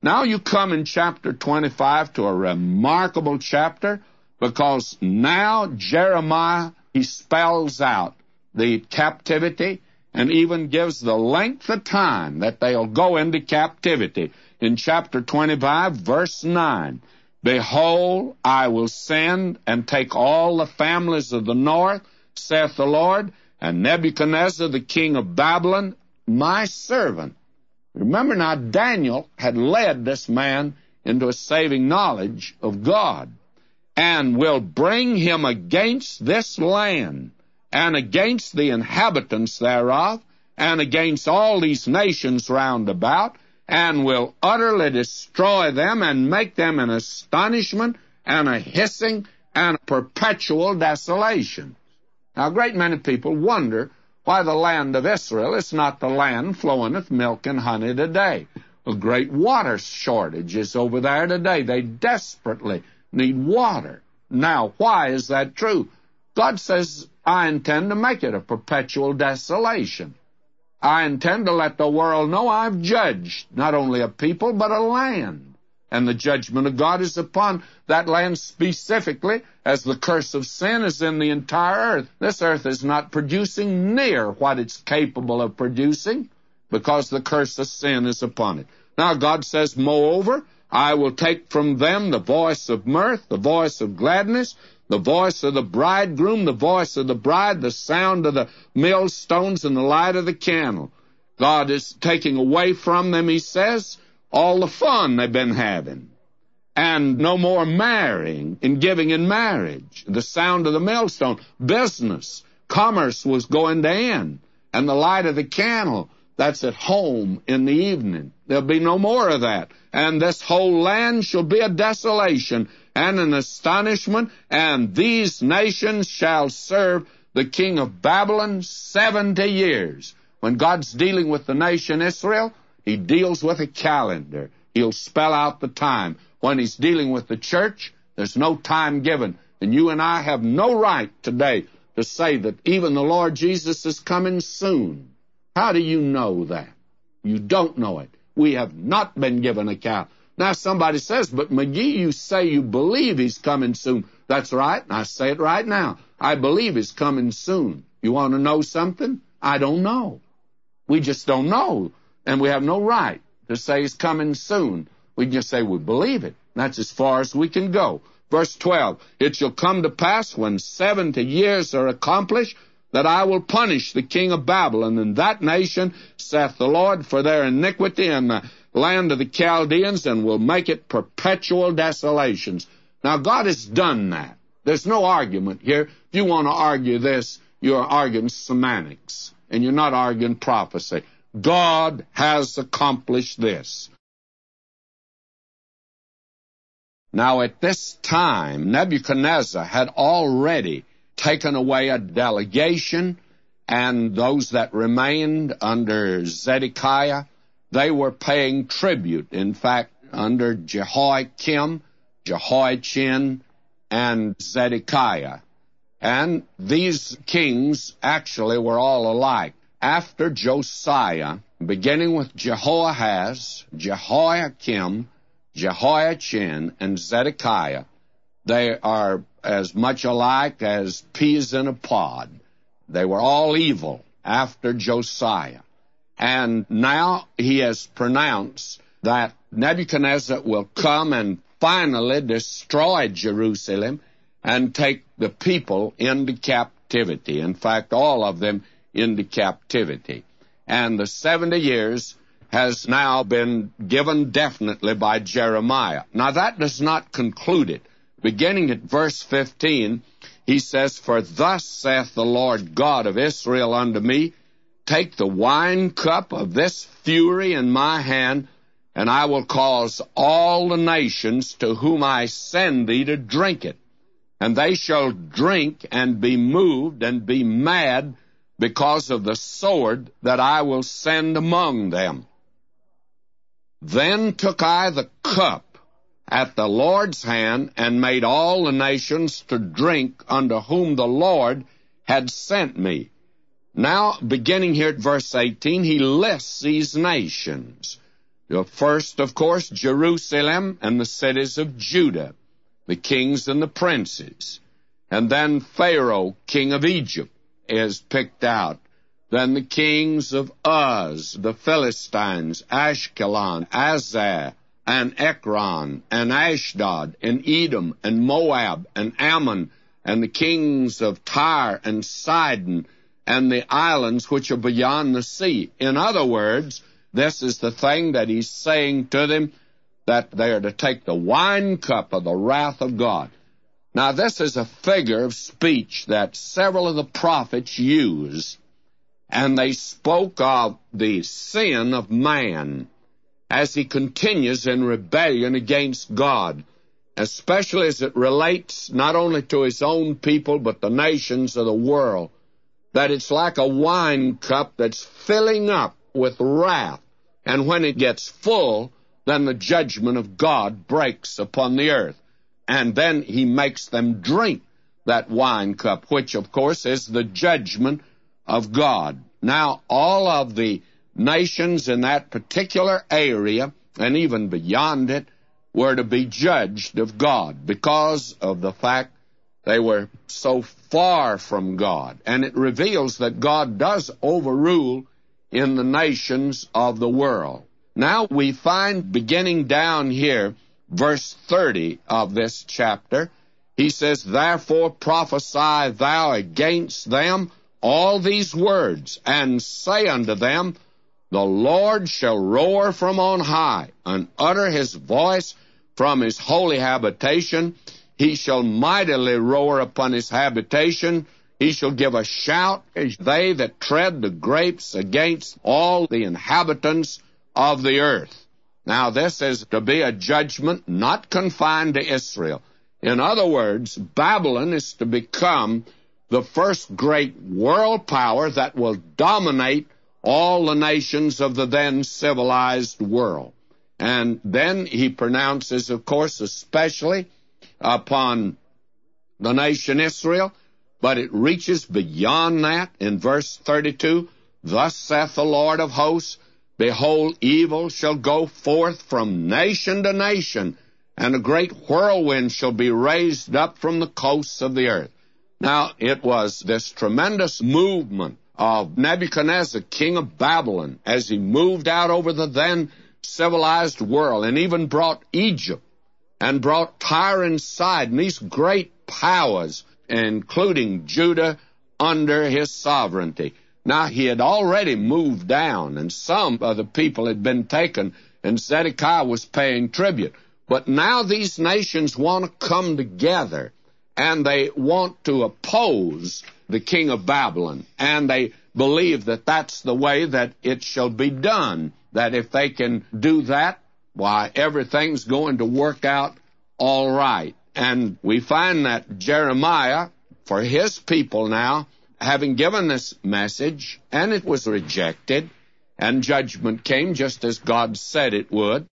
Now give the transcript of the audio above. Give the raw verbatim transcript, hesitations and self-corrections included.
Now you come in chapter twenty-five to a remarkable chapter, because now Jeremiah, he spells out the captivity and even gives the length of time that they'll go into captivity. In chapter twenty-five, verse nine, "Behold, I will send and take all the families of the north, saith the Lord, and Nebuchadnezzar the king of Babylon, my servant." Remember now, Daniel had led this man into a saving knowledge of God, "and will bring him against this land, and against the inhabitants thereof, and against all these nations round about, and will utterly destroy them, and make them an astonishment, and a hissing, and a perpetual desolation." Now, a great many people wonder why the land of Israel is not the land flowing with milk and honey today. A great water shortage is over there today. They desperately need water. Now, why is that true? God says, I intend to make it a perpetual desolation. I intend to let the world know I've judged not only a people, but a land. And the judgment of God is upon that land specifically, as the curse of sin is in the entire earth. This earth is not producing near what it's capable of producing, because the curse of sin is upon it. Now God says, "Moreover, I will take from them the voice of mirth, the voice of gladness, the voice of the bridegroom, the voice of the bride, the sound of the millstones, and the light of the candle." God is taking away from them, he says, all the fun they've been having, and no more marrying and giving in marriage. The sound of the millstone, business, commerce was going to end, and the light of the candle, that's at home in the evening. There'll be no more of that. And this whole land shall be a desolation and an astonishment, and these nations shall serve the king of Babylon seventy years. When God's dealing with the nation Israel, he deals with a calendar. He'll spell out the time. When he's dealing with the church, there's no time given. And you and I have no right today to say that even the Lord Jesus is coming soon. How do you know that? You don't know it. We have not been given a calendar. Now somebody says, "But McGee, you say you believe he's coming soon." That's right, and I say it right now. I believe he's coming soon. You want to know something? I don't know. We just don't know. And we have no right to say he's coming soon. We can just say we believe it. That's as far as we can go. Verse twelve, "It shall come to pass when seventy years are accomplished, that I will punish the king of Babylon and that nation, saith the Lord, for their iniquity in the land of the Chaldeans, and will make it perpetual desolations." Now, God has done that. There's no argument here. If you want to argue this, you're arguing semantics, and you're not arguing prophecy. God has accomplished this. Now, at this time, Nebuchadnezzar had already taken away a delegation, and those that remained under Zedekiah, they were paying tribute. In fact, under Jehoiakim, Jehoiachin, and Zedekiah. And these kings actually were all alike. After Josiah, beginning with Jehoahaz, Jehoiakim, Jehoiachin, and Zedekiah, they are as much alike as peas in a pod. They were all evil after Josiah. And now he has pronounced that Nebuchadnezzar will come and finally destroy Jerusalem and take the people into captivity. In fact, all of them into captivity. And the seventy years has now been given definitely by Jeremiah. Now, that does not conclude it. Beginning at verse fifteen, he says, "For thus saith the Lord God of Israel unto me, Take the wine cup of this fury in my hand, and I will cause all the nations to whom I send thee to drink it. And they shall drink and be moved and be mad because of the sword that I will send among them. Then took I the cup at the Lord's hand, and made all the nations to drink unto whom the Lord had sent me." Now, beginning here at verse eighteen, he lists these nations. First, of course, Jerusalem and the cities of Judah, the kings and the princes. And then Pharaoh, king of Egypt, is picked out. Then the kings of Uz, the Philistines, Ashkelon, Azar, and Ekron, and Ashdod, and Edom, and Moab, and Ammon, and the kings of Tyre and Sidon, and the islands which are beyond the sea. In other words, this is the thing that he's saying to them, that they are to take the wine cup of the wrath of God. Now, this is a figure of speech that several of the prophets use, and they spoke of the sin of man as he continues in rebellion against God, especially as it relates not only to his own people, but the nations of the world, that it's like a wine cup that's filling up with wrath, and when it gets full, then the judgment of God breaks upon the earth. And then he makes them drink that wine cup, which, of course, is the judgment of God. Now, all of the nations in that particular area, and even beyond it, were to be judged of God because of the fact they were so far from God. And it reveals that God does overrule in the nations of the world. Now we find, beginning down here, verse thirty of this chapter, he says, "Therefore prophesy thou against them all these words, and say unto them, The Lord shall roar from on high, and utter his voice from his holy habitation. He shall mightily roar upon his habitation. He shall give a shout, as they that tread the grapes, against all the inhabitants of the earth." Now, this is to be a judgment not confined to Israel. In other words, Babylon is to become the first great world power that will dominate all the nations of the then civilized world. And then he pronounces, of course, especially upon the nation Israel, but it reaches beyond that in verse thirty-two. "Thus saith the Lord of hosts, Behold, evil shall go forth from nation to nation, and a great whirlwind shall be raised up from the coasts of the earth." Now, it was this tremendous movement of Nebuchadnezzar, king of Babylon, as he moved out over the then civilized world, and even brought Egypt, and brought Tyre and Sidon, these great powers, including Judah, under his sovereignty. Now, he had already moved down, and some of the people had been taken, and Zedekiah was paying tribute. But now these nations want to come together, and they want to oppose the king of Babylon, and they believe that that's the way that it shall be done, that if they can do that, why, everything's going to work out all right. And we find that Jeremiah, for his people now, having given this message, and it was rejected, and judgment came just as God said it would,